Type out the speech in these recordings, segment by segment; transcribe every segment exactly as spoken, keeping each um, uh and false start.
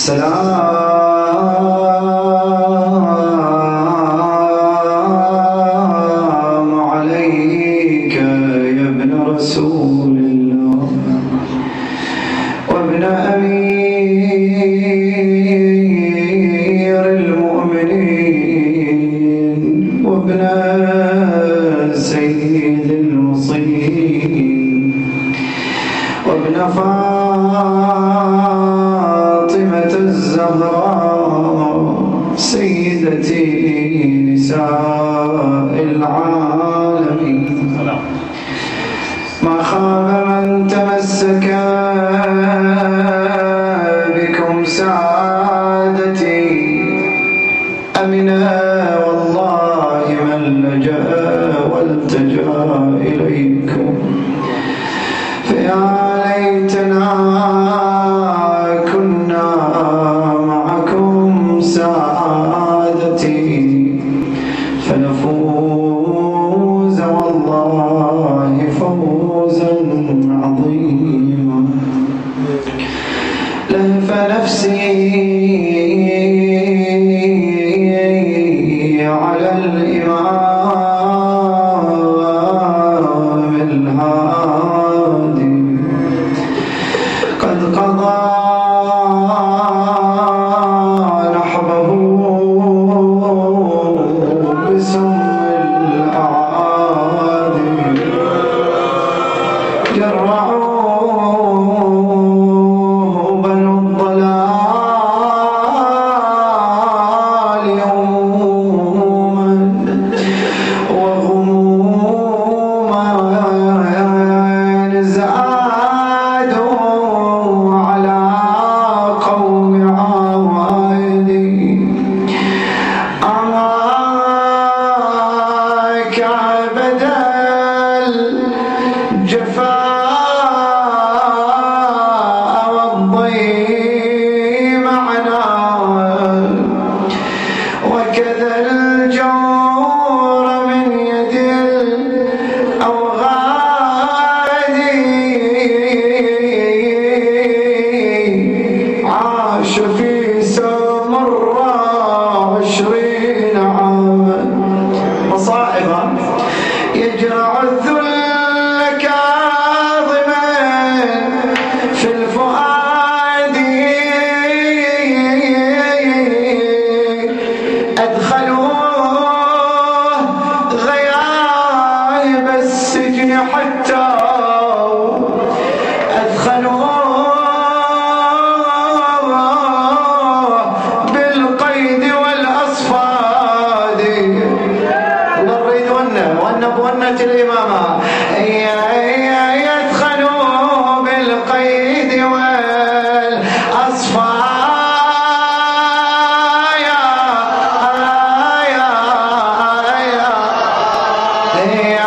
السلام عليك يا ابن رسول الله وابن أمير المؤمنين وابن سيد المرسلين وابن فاطمة الزهراء سيدتي نساء العالمين ما خاب من تمسك بكم سعادتي أمنا والله من لجأ والتجأ إليكم فيا ليتنا كنا معكم سعادتي فنفوز والله فوزا عظيما لهف نفسي على الإمام الهادي قد قضى نحبه بسم الأعادي جرعوا بنو الضلال يوما وغموما زادوا على قوم عوادي أماك بدل جفاء والضيم معنا وكذا الجور من يد الأوغاد عاش في سمرة عشرين عاما مصائبا يجرع الذل كاظما في الفؤاد أدخلوه غياب السجن حتى أدخلوه بالقيد والأصفاد الله الريد ونا ونا بونة الإمامة يدخلوا بالقيد والأصفاد يا يا يا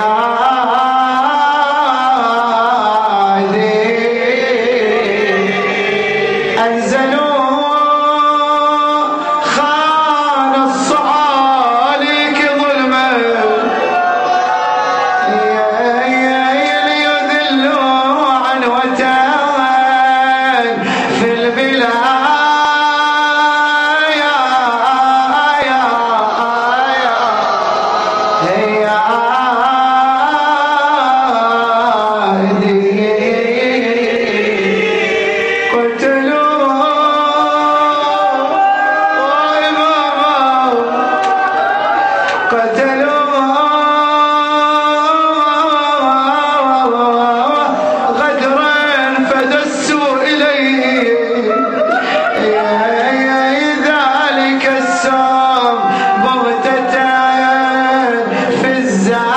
أنزلوا خان الصعاليك ظلما ليذلوا عن وتان في البلاد يا يا يا ذلك السم بغتة في الزاد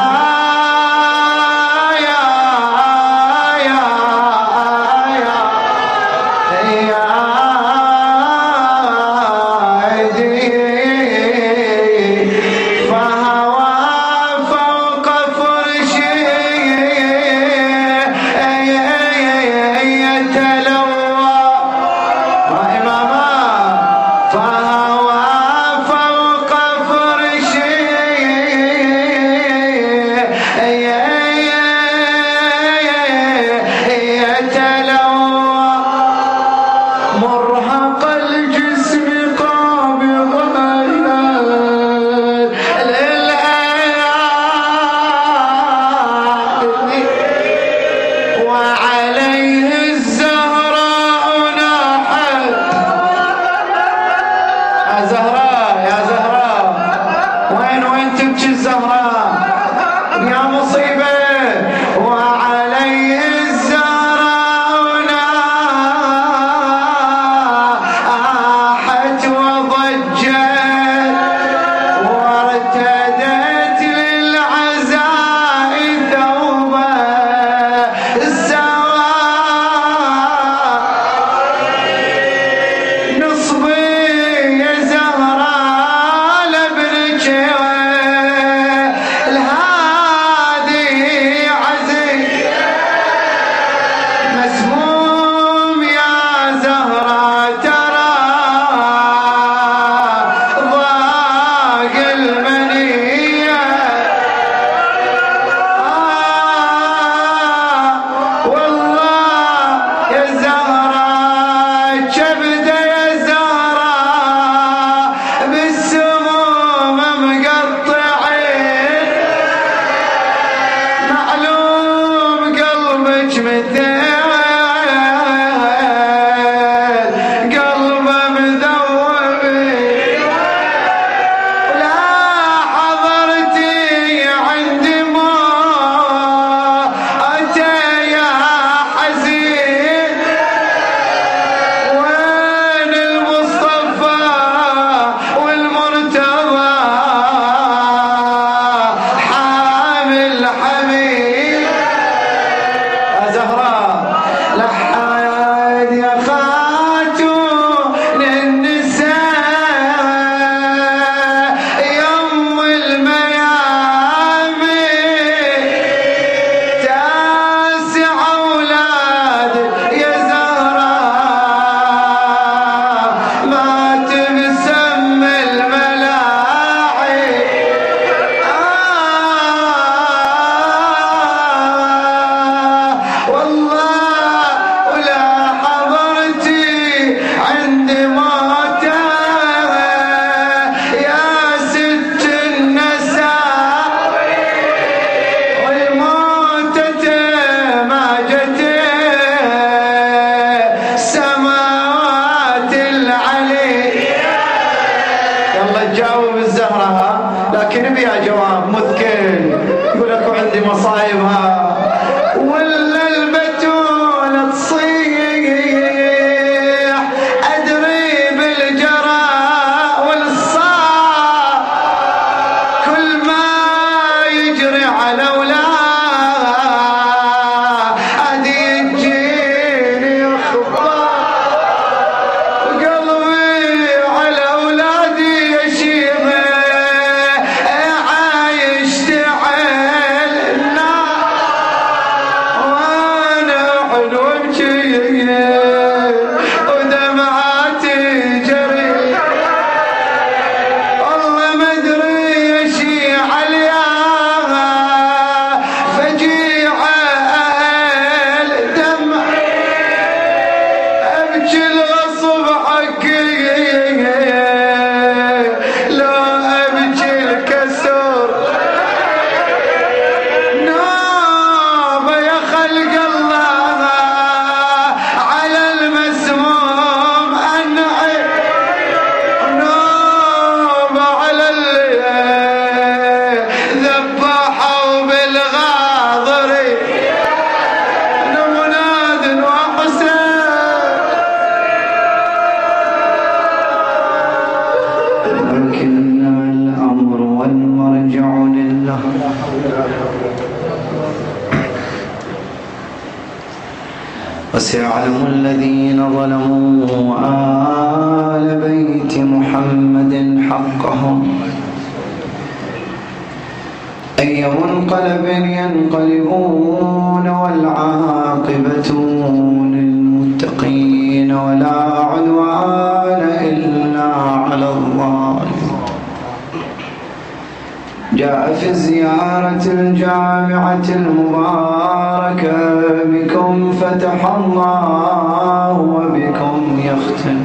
عندي مصايبها. ولا البتول تصيح أدري بالجراء والصار، كل ما يجري على أولاد يجيني أخبار، وقلبي على أولادي يشيبه عايش تعال النار، وأنا حلو بجي ودمعاتي جري، والله ما أدري يشي عليها فجيعة أهل دمع، أبكي الغصب حقي لا أبكي الكسر، نوبة يا خلق الله على المسموم أنعي، نوبة على اللي ذبحوا بالغاضري، نمناد وحسين. لكن الأمر والمرجع لله. وسيعلم الذين ظلموا آل بيت محمد حقهم أي منقلب ينقلبون، والعاقبة للمتقين ولا عدوان إلا على الظالمين. جاء في الزيارة الجامعة المباركة بكم فتح الله وبكم يختم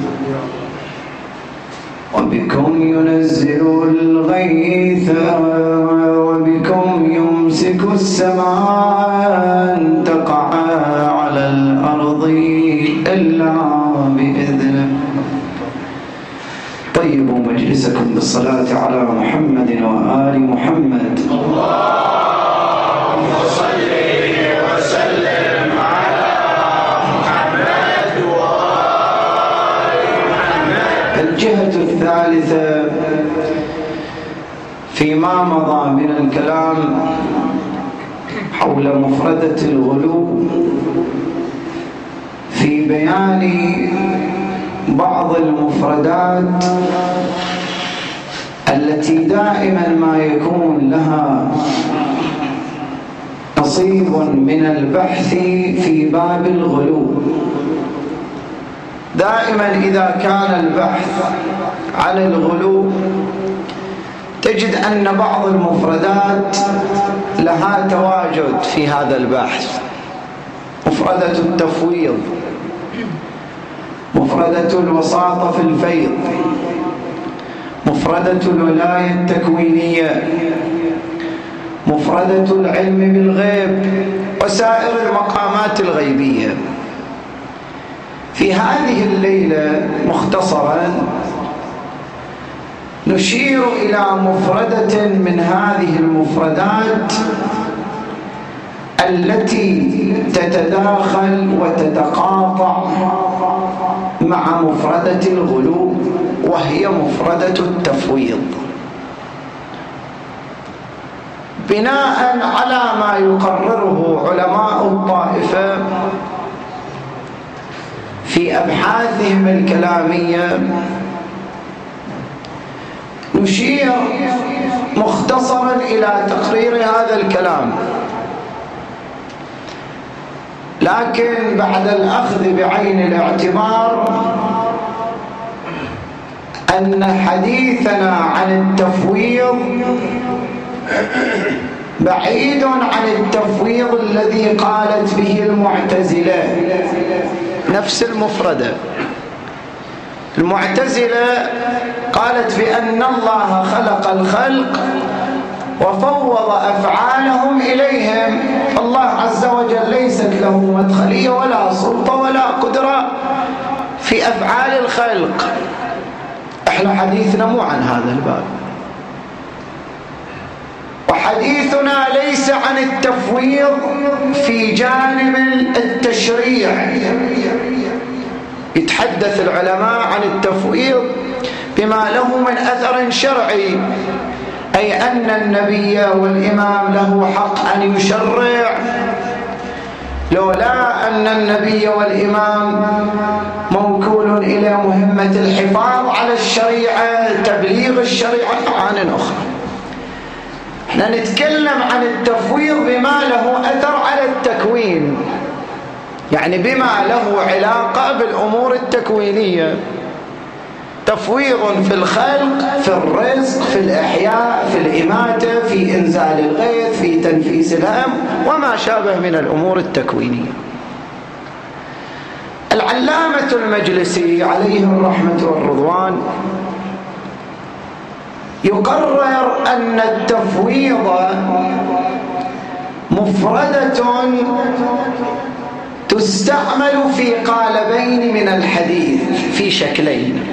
وبكم ينزل الغيث وبكم يمسك السماء أن تقع على الأرض إلا بإذنه. طيبوا مجلسكم بالصلاة على محمد وآل محمد. اللهم صل وسلم على محمد وآل محمد. الجهة الثالثة فيما مضى من الكلام حول مفردة الغلو في بيان بعض المفردات التي دائما ما يكون لها نصيب من البحث في باب الغلو. دائما إذا كان البحث عن الغلو تجد أن بعض المفردات لها تواجد في هذا البحث. مفردة التفويض، مفردة الوساطة في الفيض، مفردة الولاية التكوينية، مفردة العلم بالغيب، وسائر المقامات الغيبية. في هذه الليلة مختصرا نشير إلى مفردة من هذه المفردات التي تتداخل وتتقاطع مع مفردة الغلو، وهي مفردة التفويض. بناء على ما يقرره علماء الطائفة في أبحاثهم الكلامية نشير مختصرا إلى تقرير هذا الكلام، لكن بعد الأخذ بعين الاعتبار أن حديثنا عن التفويض بعيد عن التفويض الذي قالت به المعتزلة. نفس المفردة، المعتزلة قالت بأن الله خلق الخلق وفوض أفعالهم إليهم، الله عز وجل ليست له مدخلية ولا سلطة ولا قدرة في أفعال الخلق. احنا حديثنا مو عن هذا الباب، وحديثنا ليس ليس عن التفويض في جانب التشريع. يتحدث العلماء عن التفويض بما له من أثر شرعي، أي أن النبي والإمام له حق أن يشرع، لولا أن النبي والإمام موكول إلى مهمة الحفاظ على الشريعة، تبليغ الشريعة، عن أخرى. احنا نتكلم عن التفويض بما له أثر على التكوين، يعني بما له علاقة بالأمور التكوينية، تفويض في الخلق، في الرزق، في الإحياء، في الإماتة، في إنزال الغيث، في تنفيس الهم، وما شابه من الأمور التكوينية. العلامة المجلسي عليه الرحمة والرضوان يقرر أن التفويض مفردة تستعمل في قالبين من الحديث، في شكلين.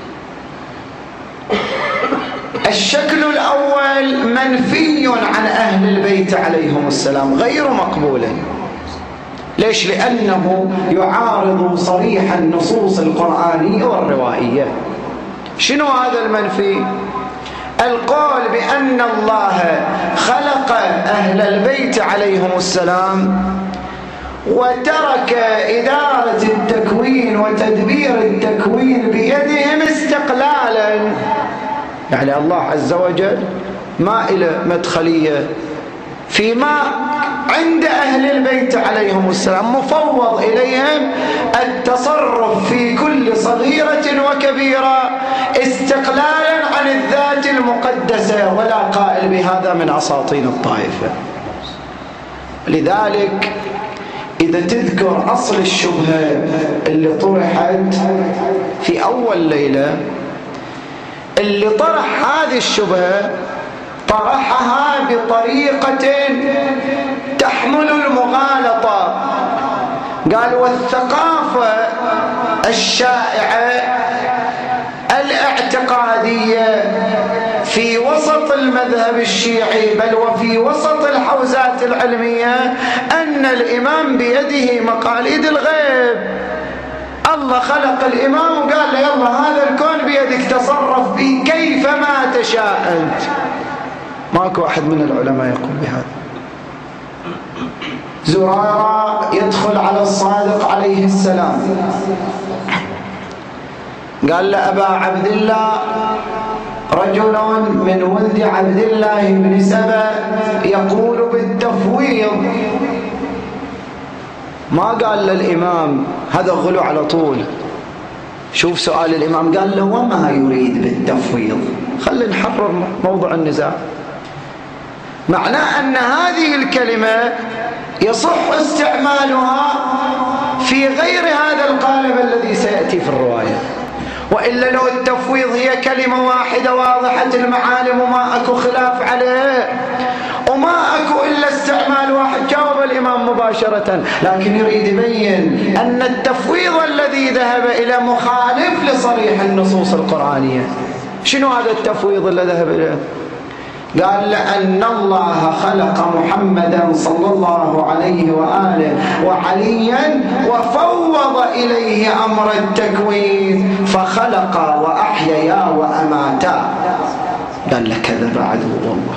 الشكل الأول منفي عن أهل البيت عليهم السلام، غير مقبول. ليش؟ لأنه يعارض صريح النصوص القرآنية والروائية. شنو هذا المنفي؟ القول بأن الله خلق أهل البيت عليهم السلام وترك إدارة التكوين وتدبير التكوين بيدهم استقلالا، يعني الله عز وجل ما إلى مدخلية فيما عند أهل البيت عليهم السلام، مفوض إليهم التصرف في كل صغيرة وكبيرة استقلالا عن الذات المقدسة، ولا قائل بهذا من أساطين الطائفة. لذلك إذا تذكر أصل الشبهة اللي طرحت في أول ليلة، اللي طرح هذه الشبهة طرحها بطريقة تحمل المغالطة. قال: والثقافة الشائعة الاعتقادية في وسط المذهب الشيعي، بل وفي وسط الحوزات العلمية، أن الإمام بيده مقاليد الغيب. الله خلق الإمام وقال له: يلا هذا الكون بيدك، تصرف فيه كيفما تشاء أنت. ماكو أحد من العلماء يقول بهذا. زرارة يدخل على الصادق عليه السلام، قال له: أبا عبد الله، رجل من ولد عبد الله بن سبأ يقول بالتفويض. ما قال للإمام هذا غلو على طول. شوف سؤال الإمام، قال له: وما يريد بالتفويض؟ خلينا نحرر موضوع النزاع. معناه أن هذه الكلمة يصح استعمالها في غير هذا القالب الذي سيأتي في الرواية، وإلا لو التفويض هي كلمة واحدة واضحة المعالم وما أكو خلاف عليه وما أكو إلا استعمال واحد، جاوب الإمام مباشرة، لكن يريد يبين أن التفويض الذي ذهب إلى مخالف لصريح النصوص القرآنية. شنو هذا التفويض الذي ذهب إليه؟ قال: لأن الله خلق محمدا صلى الله عليه وآله وعليا وفوض إليه أمر التكوين فخلق وأحيا وأماتا. قال له: كذب عدو الله،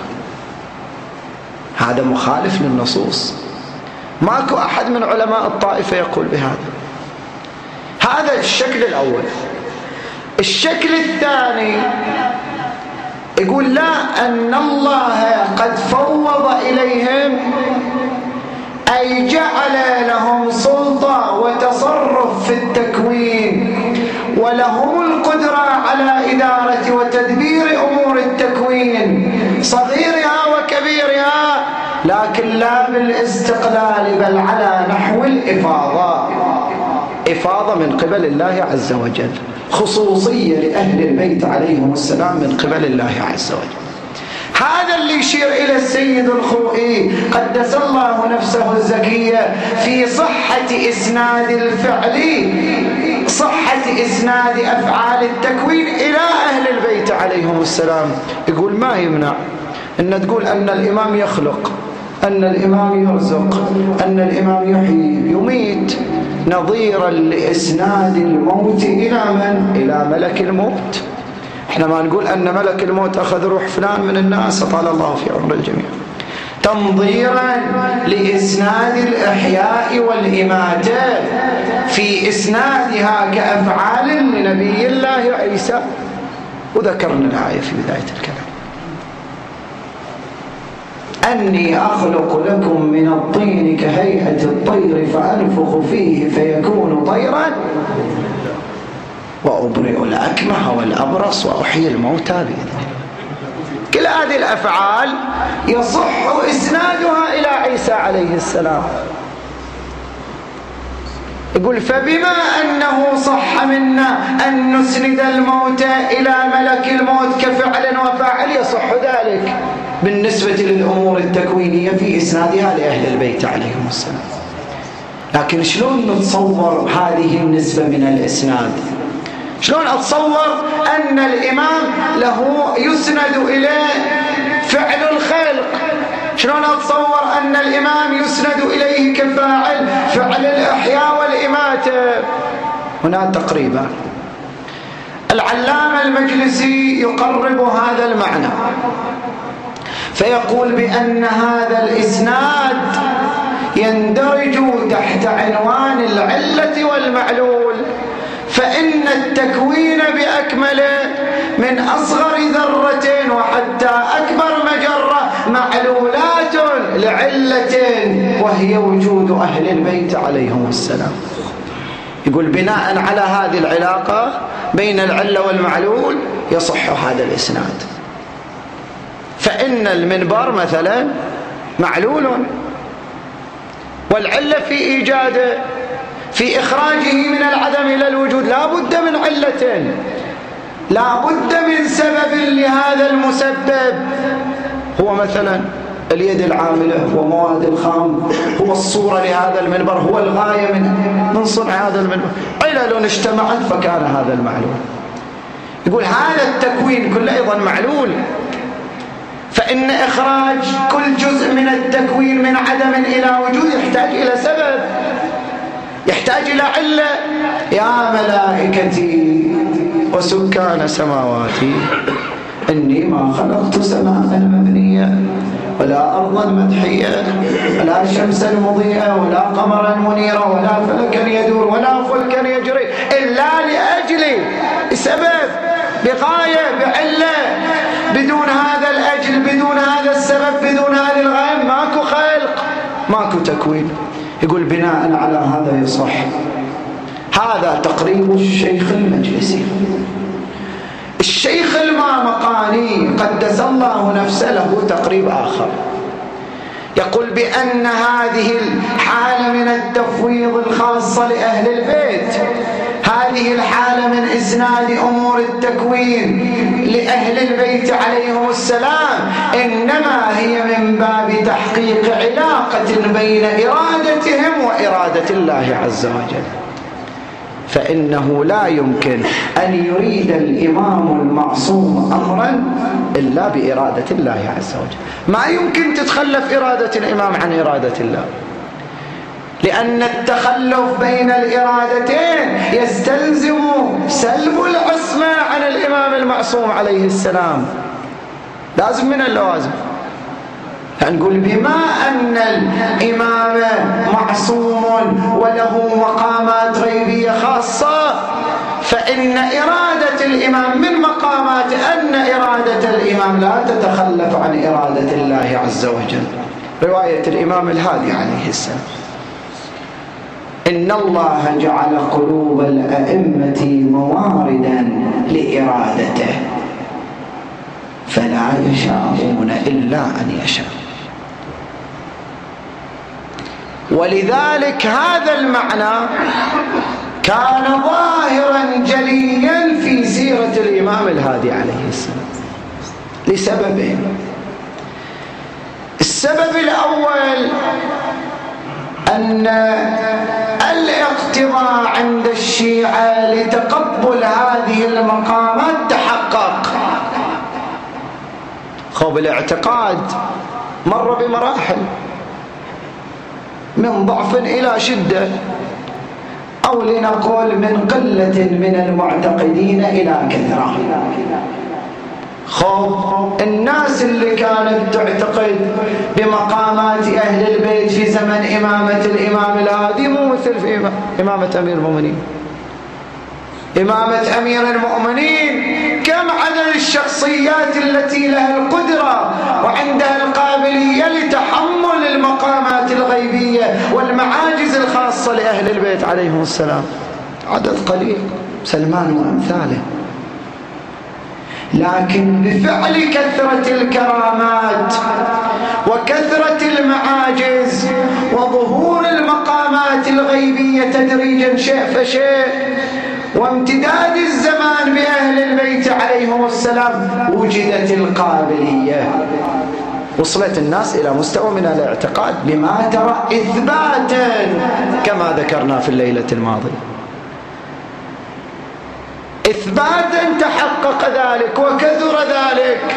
هذا مخالف للنصوص. ماكو أحد من علماء الطائفة يقول بهذا. هذا الشكل الأول. الشكل الثاني يقول: لا، أن الله قد فوض إليهم، أي جعل لهم سلطة وتصرف في التكوين، ولهم القدرة على إدارة وتدبير أمور التكوين صغيرها وكبيرها، لكن لا بالاستقلال، بل على نحو الإفاضة، إفاضة من قبل الله عز وجل، خصوصية لأهل البيت عليهم السلام من قبل الله عز وجل. هذا اللي يشير إلى السيد الخوئي قدس الله نفسه الزكية في صحة إسناد الفعل، صحة إسناد أفعال التكوين إلى أهل البيت عليهم السلام. يقول: ما يمنع أن تقول أن الإمام يخلق أن الإمام يرزق، أن الإمام يحيي يميت، نظيرا لإسناد الموت إلى من؟ إلى ملك الموت. احنا ما نقول أن ملك الموت أخذ روح فلان من الناس طال الله في عمر الجميع، تنظيرا لإسناد الإحياء والإماتة في إسنادها كأفعال لنبي الله عيسى. وذكرنا الآية في بداية الكلام: أني أخلق لكم من الطين كهيئة الطير فأنفخ فيه فيكون طيرا وأبرئ الأكمه والأبرص وأحيي الموتى بإذنه. كل هذه الأفعال يصح إسنادها إلى عيسى عليه السلام. يقول: فبما أنه صح منا أن نسند الموت إلى ملك الموت كفعل وفاعل يصح ذلك بالنسبة للأمور التكوينية في إسنادها لأهل البيت عليهم السلام. لكن شلون نتصور هذه النسبة من الإسناد؟ شلون أتصور أن الإمام له يسند إليه فعل الخلق؟ شلون أتصور أن الإمام يسند إليه كفاعل فعل الإحياء والإماتة؟ هنا تقريبا العلامة المجلسي يقرب هذا المعنى فيقول بأن هذا الإسناد يندرج تحت عنوان العلة والمعلول، فإن التكوين بأكمله من أصغر ذرة وحتى أكبر مجرة معلولات لعلة وهي وجود أهل البيت عليهم السلام. يقول بناء على هذه العلاقة بين العلة والمعلول يصح هذا الإسناد. فإن المنبر مثلا معلول، والعلة في إيجاده في إخراجه من العدم إلى الوجود لا بد من علة، لا بد من سبب لهذا المسبب. هو مثلا اليد العاملة، هو مواد الخام، هو الصورة لهذا المنبر، هو الغاية من من صنع هذا المنبر. علل اجتمعت فكان هذا المعلول. يقول هذا التكوين كله أيضا معلول، فإن إخراج كل جزء من التكوين من عدم إلى وجود يحتاج إلى سبب، يحتاج إلى علة. يا ملائكتي وسكان سماواتي إني ما خلقت سماء مبنية ولا أرضا مدحية ولا شمسا مضيئة ولا قمرا منيرا ولا فلكا يدور ولا فلكا يجري إلا لأجلي، بسبب، بغاية، بعلة. بدون هذا الأجل، بدون هذا السبب، بدون هذه الغاية ماكو خلق، ماكو تكوين. يقول بناء على هذا يصح. هذا تقريب الشيخ المجلسي. الشيخ المامقاني قدس الله نفسه له تقريب آخر، يقول بأن هذه الحالة من التفويض الخاصة لأهل البيت، هذه الحالة من إسناد أمور التكوين لأهل البيت عليهم السلام، إنما هي من باب تحقيق علاقة بين إرادتهم وإرادة الله عز وجل. فإنه لا يمكن أن يريد الإمام المعصوم أمرا إلا بإرادة الله عز وجل. ما يمكن تتخلف إرادة الإمام عن إرادة الله، لأن التخلف بين الإرادتين يستلزم سلب العصمة عن الإمام المعصوم عليه السلام، لازم من اللوازم. نقول بما أن الإمام معصوم وله مقامات غيبية خاصة، فإن إرادة الإمام من مقامات أن إرادة الإمام لا تتخلف عن إرادة الله عز وجل. رواية الإمام الهادي عليه السلام: إن الله جعل قلوب الأئمة مواردا لإرادته فلا يشاءون إلا أن يشاء. ولذلك هذا المعنى كان ظاهرا جليا في سيرة الإمام الهادي عليه السلام لسببين. السبب الأول أن الاقتضاء عند الشيعة لتقبل هذه المقامات تحقق. خب الاعتقاد مر بمراحل، من ضعف إلى شدة، أو لنقول من قلة من المعتقدين إلى كثرة. خب الناس اللي كانت تعتقد بمقامات أهل البيت في زمن إمامة الإمام الهادي مو مثل في إمامة أمير المؤمنين. إمامة أمير المؤمنين كم عدد الشخصيات التي لها القدرة وعندها القابلية لتحمل المقامات الغيبية والمعاجز الخاصة لأهل البيت عليهم السلام، عدد قليل، سلمان وأمثاله. لكن بفعل كثرة الكرامات وكثرة المعاجز وظهور المقامات الغيبية تدريجا شيء فشيء وامتداد الزمان بأهل البيت عليهم السلام وجدت القابلية، وصلت الناس إلى مستوى من الاعتقاد بما ترى إثباتا كما ذكرنا في الليلة الماضية، إثباتا تحقق ذلك وكثر ذلك.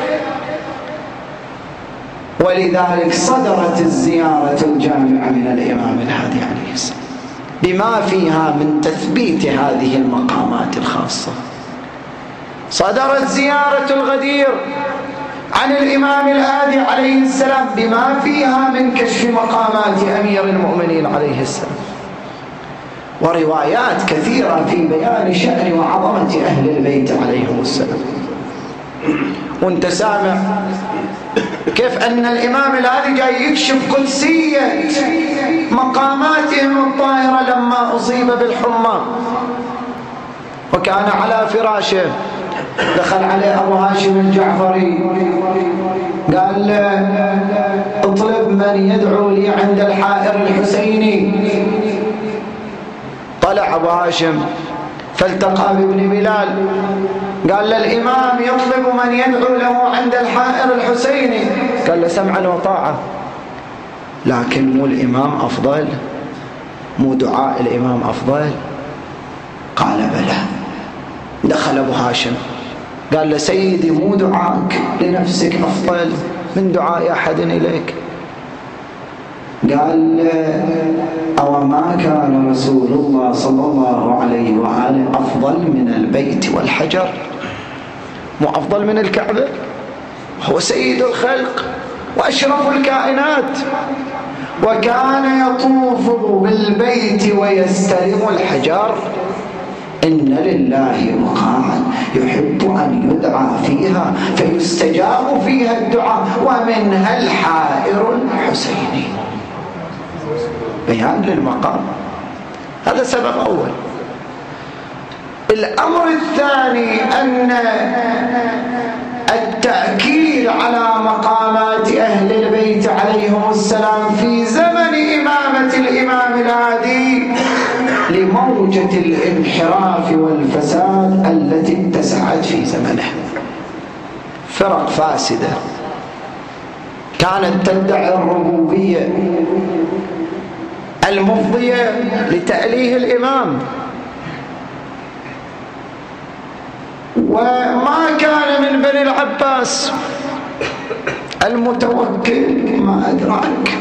ولذلك صدرت الزيارة الجامعة من الإمام الهادي عليه السلام بما فيها من تثبيت هذه المقامات الخاصة. صدرت زيارة الغدير عن الإمام الهادي عليه السلام بما فيها من كشف مقامات أمير المؤمنين عليه السلام، وروايات كثيرة في بيان شأن وعظمة أهل البيت عليهم السلام. وانت سامع كيف أن الإمام الهادي جاي يكشف قدسية مقاماتهم الطاهرة لما أصيب بالحمى وكان على فراشه. دخل عليه أبو هاشم الجعفري قال له اطلب من يدعو لي عند الحائر الحسيني. طلع أبو هاشم فالتقى بابن بلال قال له الإمام يطلب من يدعو له عند الحائر الحسيني. قال له سمعا وطاعة، لكن مو الإمام أفضل؟ مو دعاء الإمام أفضل؟ قال بلى. دخل أبو هاشم قال له سيدي مو دعاك لنفسك أفضل من دعاء أحد إليك؟ قال أو ما كان رسول الله صلى الله عليه وآله أفضل من البيت والحجر؟ مو أفضل من الكعبة؟ هو سيد الخلق وأشرف الكائنات، وكان يطوف بالبيت ويستلم الحجر. إن لله مقاما يحب أن يدعى فيها فيستجاب فيها الدعاء ومنها الحائر الحسيني. بيان للمقام، هذا سبب أول. الأمر الثاني أن التأكيد على مقامات أهل البيت عليهم السلام في زمن إمامة الإمام الهادي لموجة الانحراف والفساد التي اتسعت في زمنه. فرق فاسدة كانت تدعي الربوبية المفضية لتأليه الإمام، وما كان من بني العباس المتوكل ما أدراك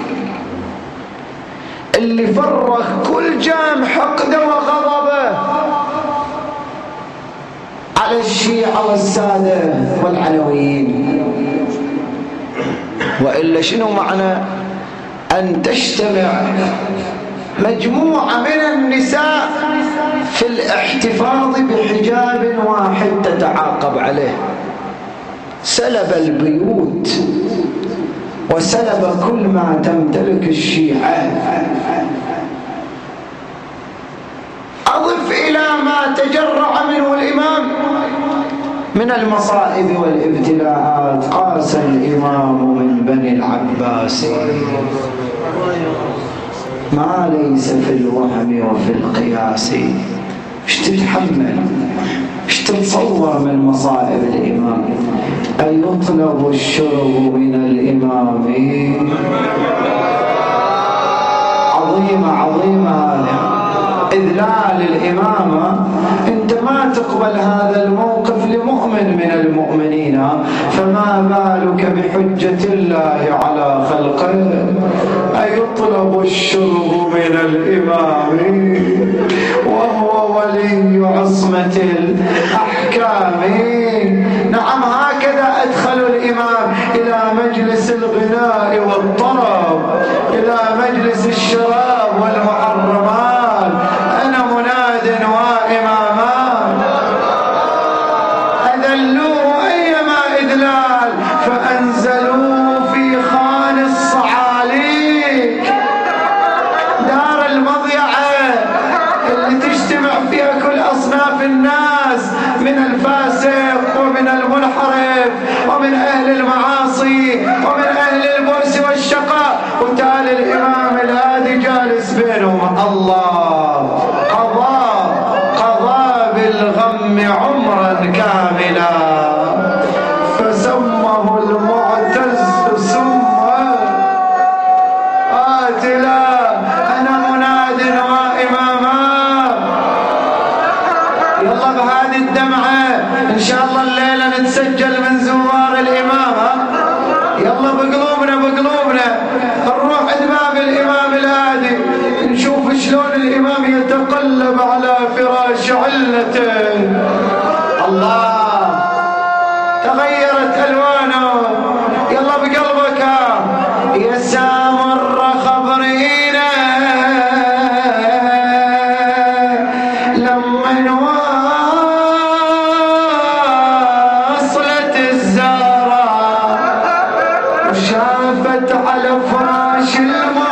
اللي فرغ كل جام حقده وغضبه على الشيعة والسادة والعلويين. وإلا شنو معنى أن تجتمع مجموعة من النساء في الاحتفاظ بحجاب واحد تتعاقب عليه؟ سلب البيوت وسلب كل ما تمتلك الشيعة. أضف إلى ما تجرع منه الإمام من المصائب والابتلاءات. قاس الإمام من بني العباس ما ليس في الوهم وفي القياس. ايش تتحمل، ايش تتصور من مصائب الإمام؟ أيطلب الشرب من الإمام؟ عظيمة عظيمة هذا إذلال الإمامة. أنت ما تقبل هذا الموقف لمؤمن من المؤمنين، فما بالك بحجة الله على خلقه؟ أيطلب يطلب الشرب من الإمام وهو ولي عصمة الأحكام. نعم هكذا أدخلوا الإمام إلى مجلس الغناء والطرب، إلى مجلس الشراب والمحرمات. أنا مناد وإمامان أذلوه أيما إذلال فأنزلوه في خان الصعاليك، دار المضيعة اللي تجتمع فيها كل أصناف الناس، من الفاسق ومن المنحرف ومن أهل المعاصي ومن أهل البؤس والشقاء، وتالي الإمام الهادي جالس بينهم. الله قضى قضى بالغم عمرا كاملا فسمه المعتز سمه قاتلا. أنا مناد وإماما. يلا بهذه الدمعة إن شاء الله الليلة نتسجل من زوار الإمام. يلا بقلوبنا بقلوبنا نروح عند باب الإمام الهادي نشوف شلون الإمام يتقلب على فراش علته. الله تغيرت ألوانه. يلا بقلبك يا سامر خبرينا لما وصلت الزهرة وشافت على فراش الموت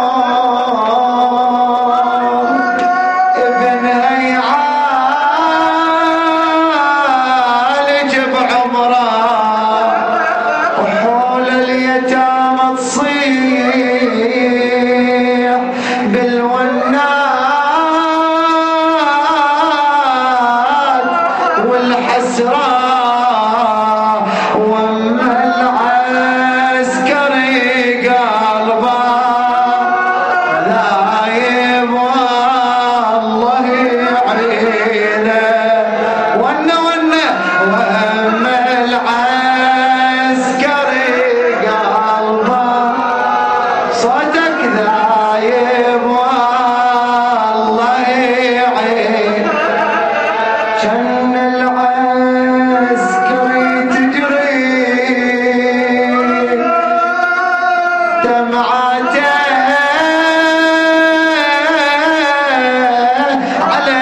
ابنها يعالج بعمره وحول اليتامى تصيح بالونات والحسرة وما العسكري قلبه ذايب والله يعينه. ونا ونا وما العسكري قلبه صوتك ذايب والله يعين. جن العسكري تجري دمعته على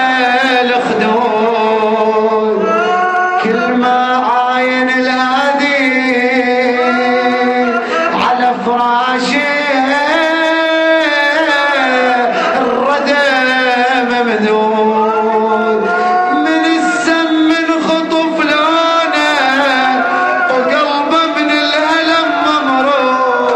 الخدود كل ما عاين الهادي على فراشه الردى ممدود من السم من خطف لونه وقلبه من الألم ممرود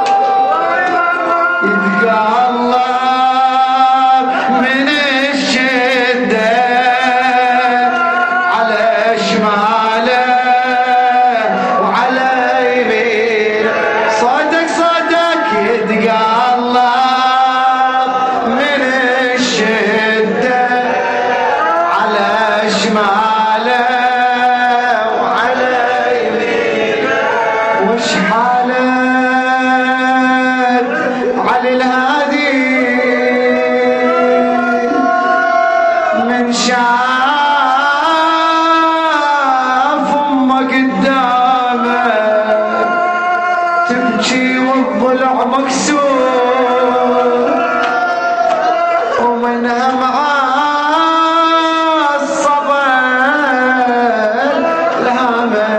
يتقلب من الشدة على شماله وعلى يمينه. صوتك صوتك يتقلب من الشدة على شماله وعلى يمينه. وش حالك علي الهادي من شاف امه قدامه تبكي والضلع مكسور ومنها معصبه الهامه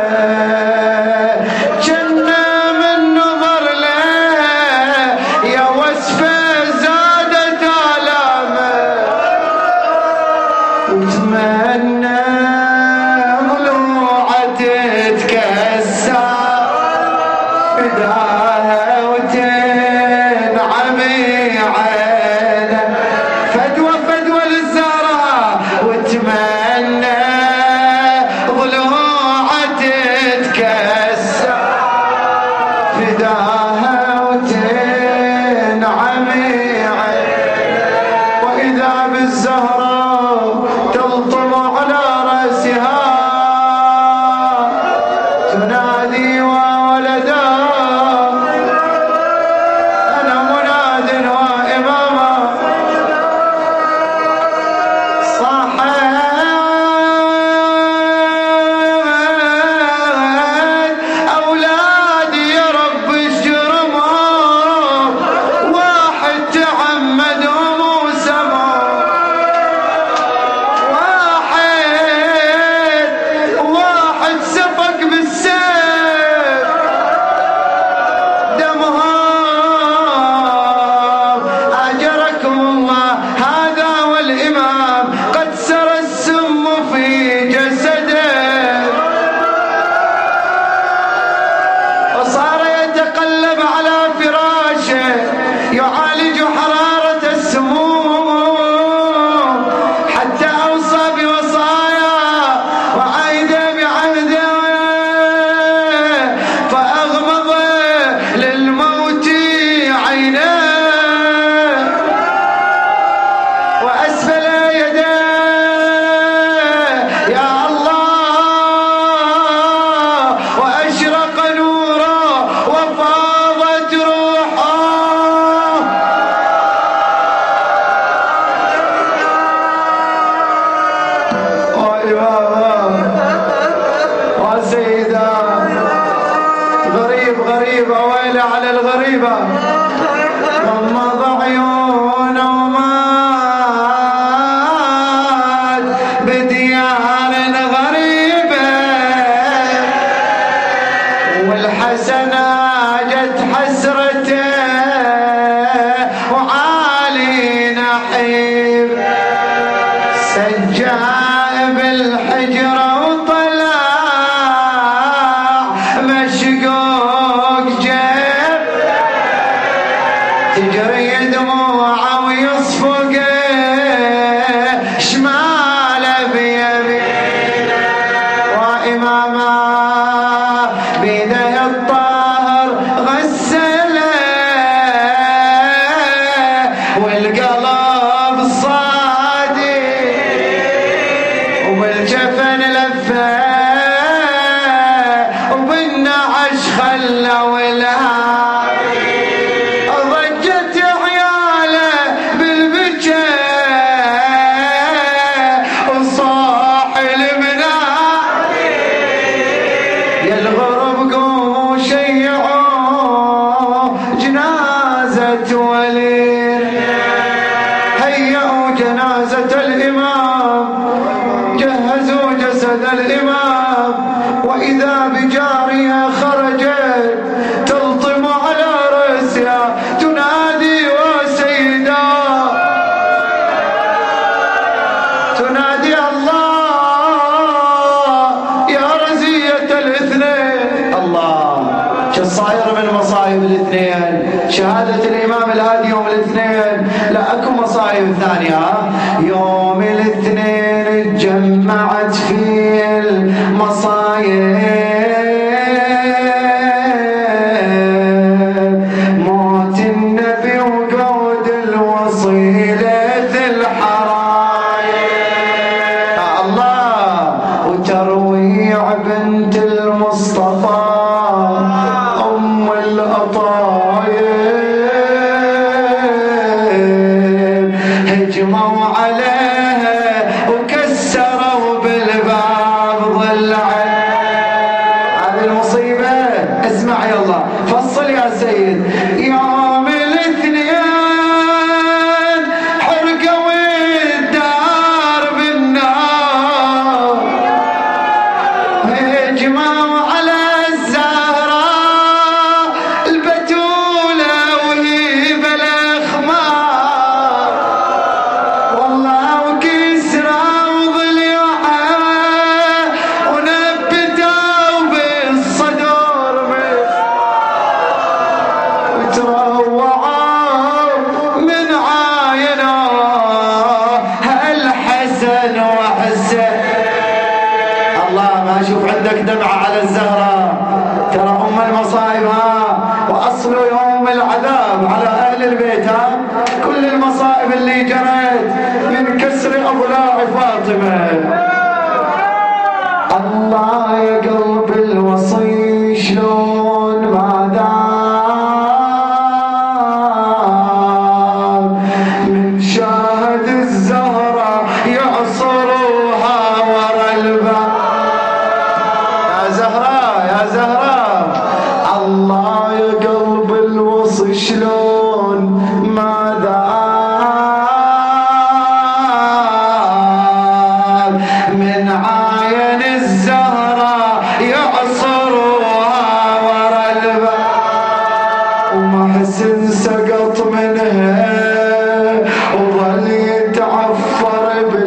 جنة من نظر له يا وصفه زادت آلامه وتمنى ضلوعه تتكسر فداها وتنعمي تجري دموعه ويصفق شماله بيمينه، وإمامه بيده الطاهر غسله والقلب صادق وبالجفن لفه وبالنعش خله والهادي، ضجت عياله بالبكاء وصاح المنادي، يا الغرب قوموا شيعوا جنازة ولي، هيئوا جنازة الإمام، جهزوا جسد الإمام، وإذا بجارية خرجت تلطم على رأسها تنادي وسيدا، تنادي الله يا رزية الاثنين. الله شو صاير من مصايب الاثنين؟ شهادة الإمام الهادي يوم الاثنين، لا أكو مصايب ثانية. يوم الاثنين اتجمعت فيه المصايب، موت النبي وقود الوصيلة الحرايب، الله وترويع بنت المصطفى أم الأطايب، هجموا عليها وكسروا بالباب ضلعه. هذه المصيبة اسمع يلا فصل يا سيد. يوم الاثنين حرقوا الدار بالنار، هجموا على الزهراء البتولة وهي بالاخمار، والله وكسرى وضلعها ونبتوا بالصدور وتروعوا من عاينا هالحسن وحسن. الله ما اشوف عندك دمعة على الزهرة، ترى ام المصائب ها، واصل يوم العذاب على اهل البيت ها، كل المصائب اللي جرت من كسر اضلاع فاطمة. الله يا قلب الوصي شلون ما دام من شاهد الزهرة يعصروها ورا الباب. يا زهراء يا زهراء، الله يا قلب الوصي شلون ما دام من عاين الزهرة يعصروها ورا الباب، ومحسن سقط منها وظل يتعفر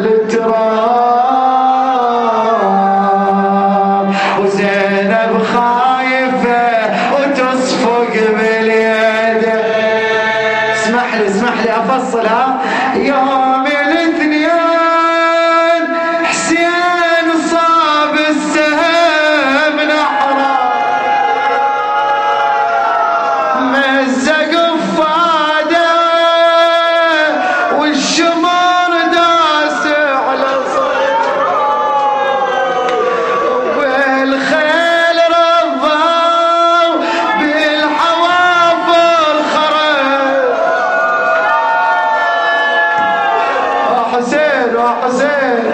بالتراب، وزينب خايفة وتصفق باليد. اسمح لي اسمح لي افصلها. يوم الاثنين حسين صاب السهم نحره، مزق فاده والشمر داس على صدره، وبالخيل رضوا بالحوافر خرج. حسين وحسين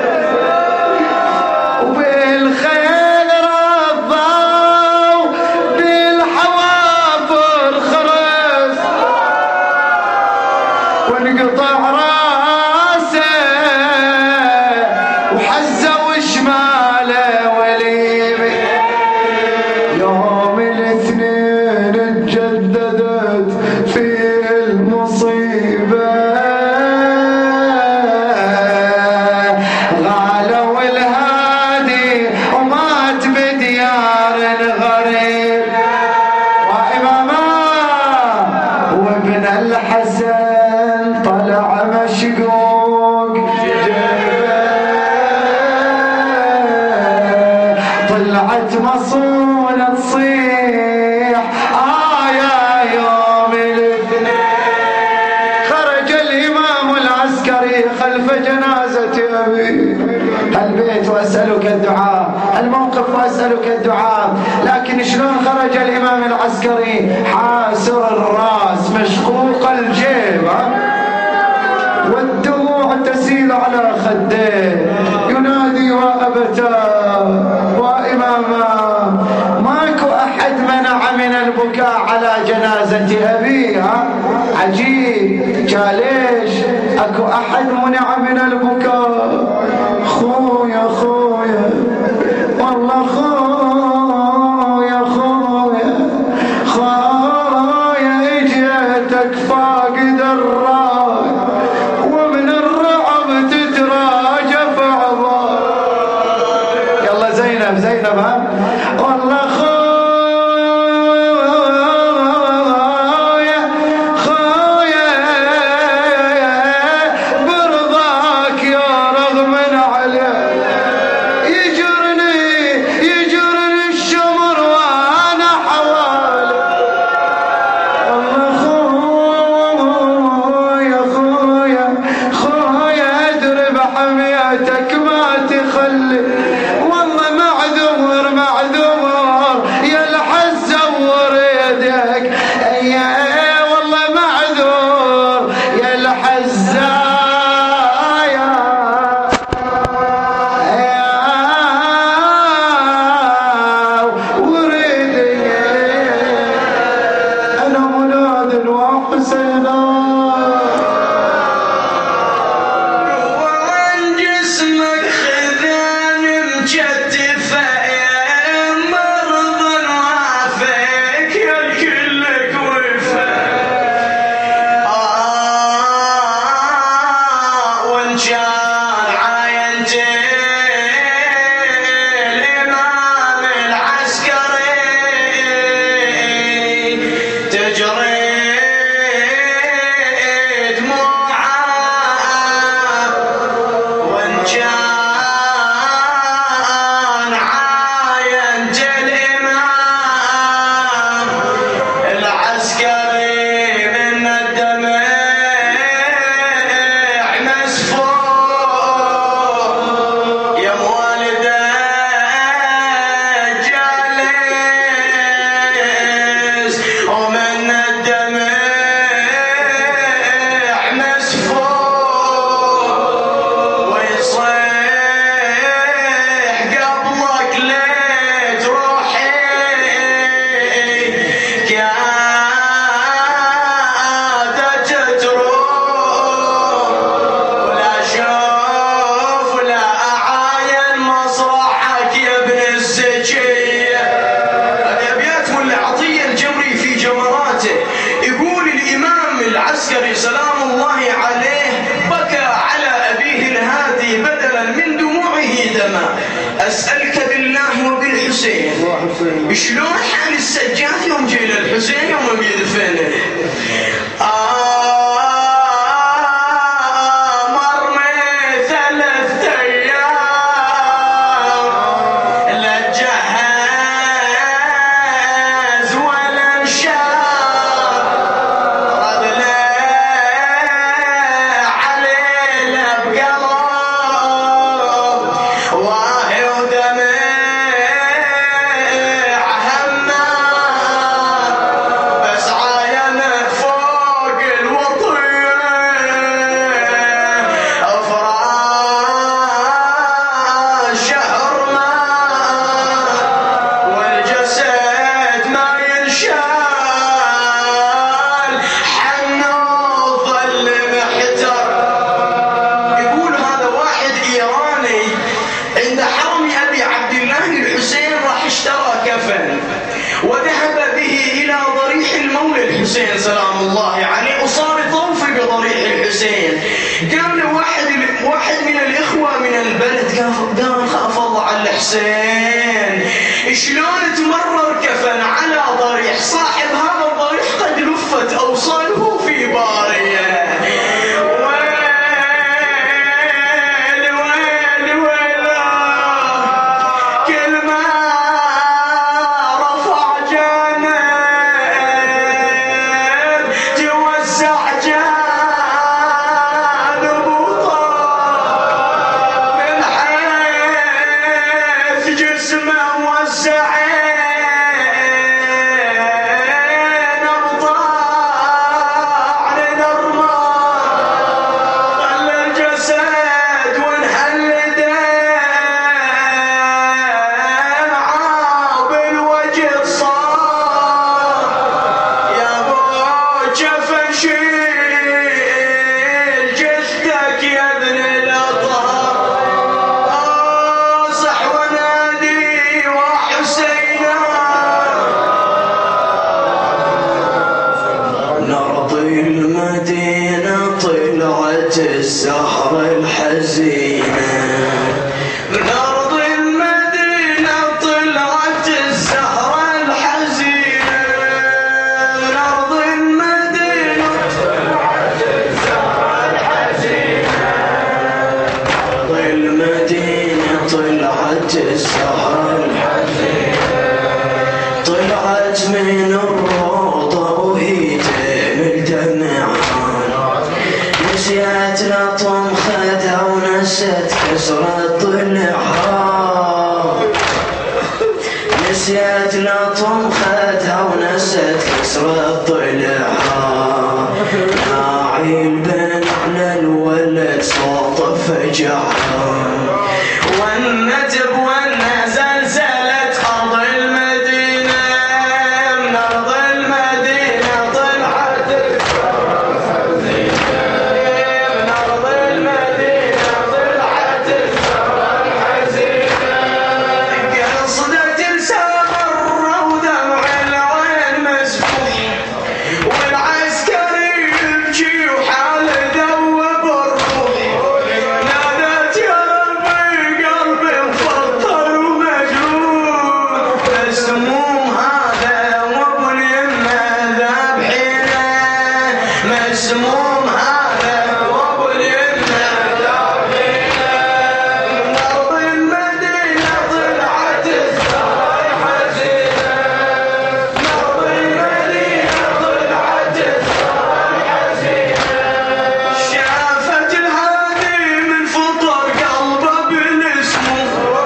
وبالخيل رضوا بالحوافر خرج، وانقطع راسه وحزوا شماله واليمين. يوم الاثنين اتجددت فيه المصيبة، غالوا الهادي ومات بديار غريب، وإمامه وابن من الحسن طلع مشقوق طلعت مصونة تصيح آه يا يوم الاثنين. خرج الإمام العسكري خلف جنازة أبي البيت وأسألك الدعاء، الموقف وأسألك الدعاء. لكن شلون خرج الإمام العسكري؟ حاسر الرأس مشقوق الجيب والدموع تسيل على خديه ينادي وأبتاه وإماما. ماكو أحد منع من البكاء على جنازة أبيها. عجيب، قال ليش أكو أحد منع من البكاء؟ خويا خويا والله خويا خويا خويا اجيتك فاقد الراي ومن الرعب تتراجف عظام. يلا زينب زينب ها والله خويا خويا برضاك يا رغم عليه يجرني يجرني الشمر وانا حوالي. والله خويا خويا خويا ادري بحميتك ما تخلي. والله معذور معذور يا الحز زور يدك يا والله معذور يا الحزايا وريدك انا مناد وحسينا وعن جسمك خذان مجتفة مرضى وعافيك يا كلك وفا. آه وان كان عاينت الإمام العسكري تجري دموعه. وان كان عاينت الإمام العسكري من الدمع مسفوح يا والده جالس ومن الدمع مسفوح ويصيح قبلك ليت روحي كادت تروح ولا اشوف ولا اعاين مصرحك يا ابن الزكيه. هذه ابيات ولا عطيه الجمري في جمراته يقول الامام العسكري سلام الله عليه بكى على ابيه الهادي بدلا من دموعه دما. اسالك بالله وبالحسين شلون حال السجاد يوم جاي للحسين يوم بيدفنه؟ آه مرمي ثلاث ايام لا تجهز ولا انشاف رد له علينا بقلب واهي ودمع همه بس عاينه فوق الوطيه افراش شهر ما والجسد ما ينشال حنه ظل محتر. يقول هذا واحد ايراني عند حرم ابي عبد الله الحسين راح اشترى كفن وذهب به الى ضريح المولى الحسين سلام الله عليه وصار يطوف بضريح الحسين. قال له واحد واحد من الاخوه من البلد قال خاف الله على الحسين شلون تمرر كفن على ضريح صاحب هذا الضريح قد لفت اوصاله في واشيل جثتك يا ابن الاطهار، اصح ونادي وحسينا. نرضي المدينة طلعت الزهرة الحزينة، من أرض المدينة طلعت الزهرة الحزينة، من أرض المدينة طلعت الزهرة الحزينة، أرض المدينة طلعت الزهرة الحزينة، طلعت من الروضة وهي تهمل دمعان، نسيت لطم خدها ونست كسر ضلعها، نسيت لطم خدها ونست كسر ضلعها، ناعي البن على الولد صوت فجعها، والنجب والنزل زلت أرض المدينة، من أرض المدينة طلعت الزهرة الحزينة، من أرض المدينة طلعت الزهرة الحزينة، قصدت السمر ودمع العين مسفوح، والعسكري يبكي وحاله ذوب الروح، نادت يا ربي قلبي مفطر ومجروح، مسموم هذا وابو اليمه ذابحينه، مسموم هذا وابو اليمه ذابحينه، من أرض المدينة طلعت الزهرة الحزينة، من أرض المدينة طلعت الزهرة الحزينة، شافت الهادي من فطر قلبه بالاسمه،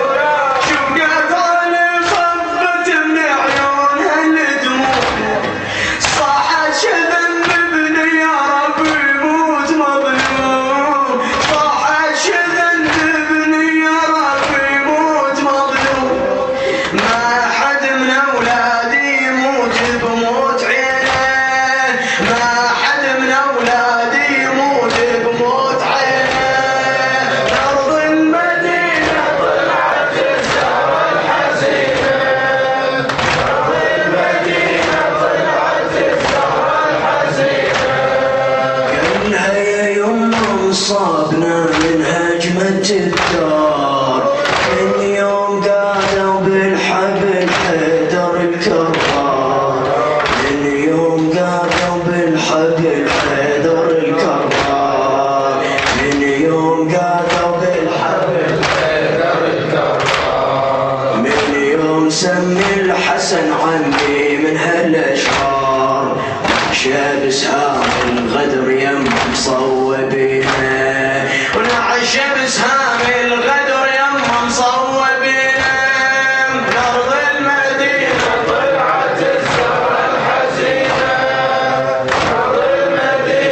شقت علي خفت من عيونها الدموع، صاحت شذنبني يا ربي موت مظلوم، صاحت شذنبني يا ربي موت مظلوم، ما حد من اولادي يموت بموت عينه، ما حد من اولادي يموت بموت عينه، أرض المدينة طلعت الزهرة الحزينة، أرض المدينة طلعت الزهرة الحزينة، قالها يا يما انصابنا من هجمة الدار، من يوم قالوا بالحبل حيدر الكرار، من يوم قالوا بالحبل حيدر الكرار، من يوم قالوا بالحبل حيدر الكرار، من يوم سمي الحسن عمي من هالاشرار، نعشى بسهام الغدر يم مصوبينه، ونعشى بسهام الغدر يم مصوبينه، من أرض المدينة طلعت الزهرة الحزينة، من أرض المدينة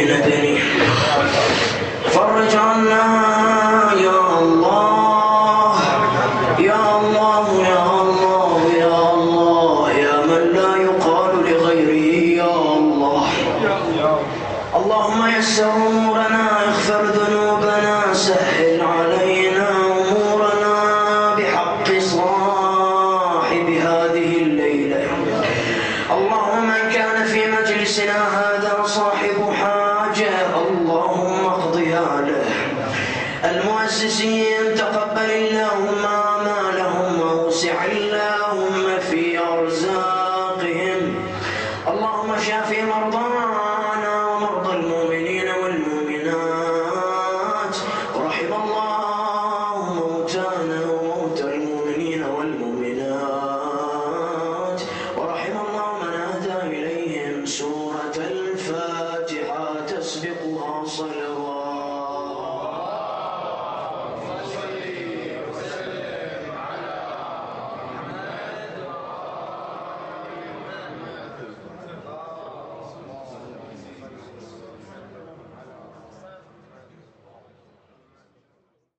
المدني فرج عنا يا الله يا الله يا الله يا الله يا من لا يقال لغيره يا الله. اللهم يسر أمورنا اغفر ذنوبنا سهل علينا أمورنا بحق صاحب هذه الليلة. اللهم من كان في مجلسنا هذا صاحب حاجة اللهم اقضها له. المؤسسين تقبل الله